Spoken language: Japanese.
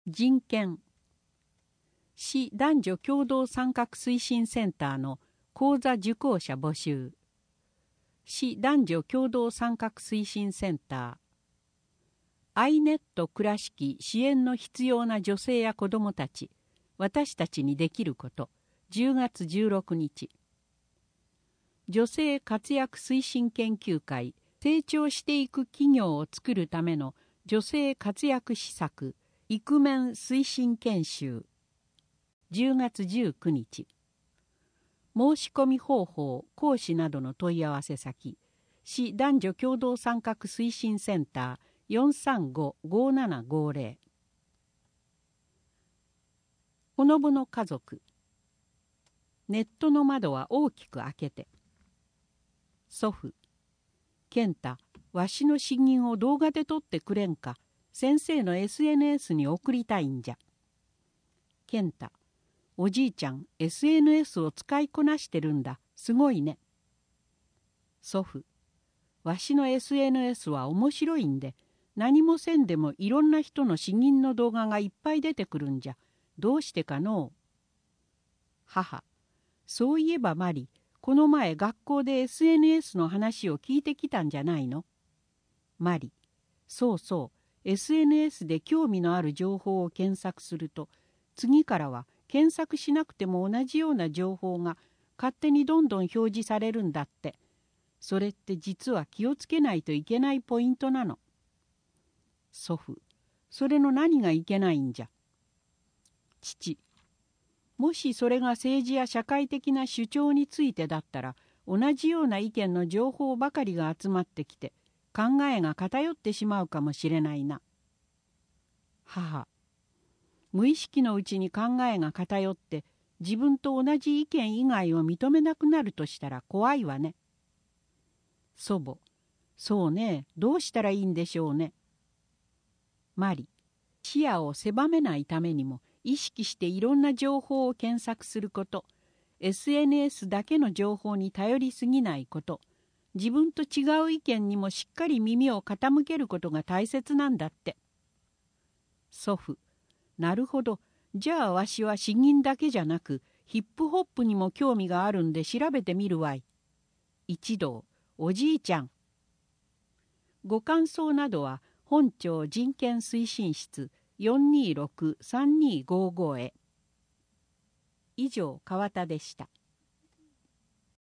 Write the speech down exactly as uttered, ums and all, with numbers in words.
人権。市男女共同参画推進センターの講座受講者募集。市男女共同参画推進センター。アイネット倉敷支援の必要な女性や子どもたち、私たちにできること、じゅうがつじゅうろくにち。女性活躍推進研究会、成長していく企業を作るための女性活躍施策、イクメン推進研修。じゅうがつじゅうくにち。申し込み方法、講師などの問い合わせ先、市男女共同参画推進センター よんさんご ごななごぜろ。ほのぼの家族。ネットの窓は大きく開けて。祖父。健太、わしの詩吟を動画で撮ってくれんか。先生の エスエヌエス に送りたいんじゃ。健太、おじいちゃん エスエヌエス を使いこなしてるんだ。すごいね。祖父、わしの エスエヌエス は面白いんで、何もせんでもいろんな人の詩吟の動画がいっぱい出てくるんじゃ。どうしてかのう。母、そういえばマリ、この前学校で エスエヌエス の話を聞いてきたんじゃないの。マリ、そうそう。エスエヌエス で興味のある情報を検索すると、次からは検索しなくても同じような情報が勝手にどんどん表示されるんだって。それって実は気をつけないといけないポイントなの。祖父、それの何がいけないんじゃ。父、もしそれが政治や社会的な主張についてだったら、同じような意見の情報ばかりが集まってきて、考えが偏ってしまうかもしれないな。母、無意識のうちに考えが偏って自分と同じ意見以外を認めなくなるとしたら怖いわね。祖母、そうね、どうしたらいいんでしょうね。マリ、視野を狭めないためにも意識していろんな情報を検索すること、エスエヌエス だけの情報に頼りすぎないこと、自分と違う意見にもしっかり耳を傾けることが大切なんだって。祖父、なるほど。じゃあわしは詩吟だけじゃなくヒップホップにも興味があるんで調べてみるわい。一同、おじいちゃん。ご感想などは本庁人権推進室 よんにーろく さんにーごーご へ。以上、川田でした。